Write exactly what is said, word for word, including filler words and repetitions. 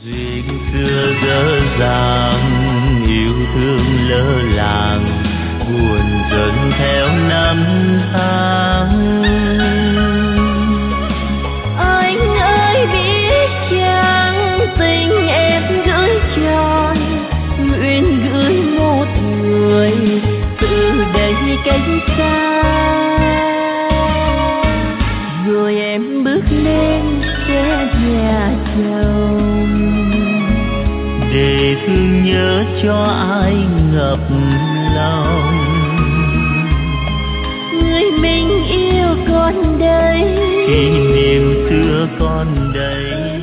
duyên xưa dở dàng, yêu thương lỡ làng, buồn dần theo năm tháng. Anh ơi biết chăng tình em gửi tròn, nguyện gửi một người từ đây cách xa, rồi em bước lên xe nhà chồng, để thương nhớ cho ai ngập lòng. Người mình yêu còn đây, kỷ niệm xưa còn đây.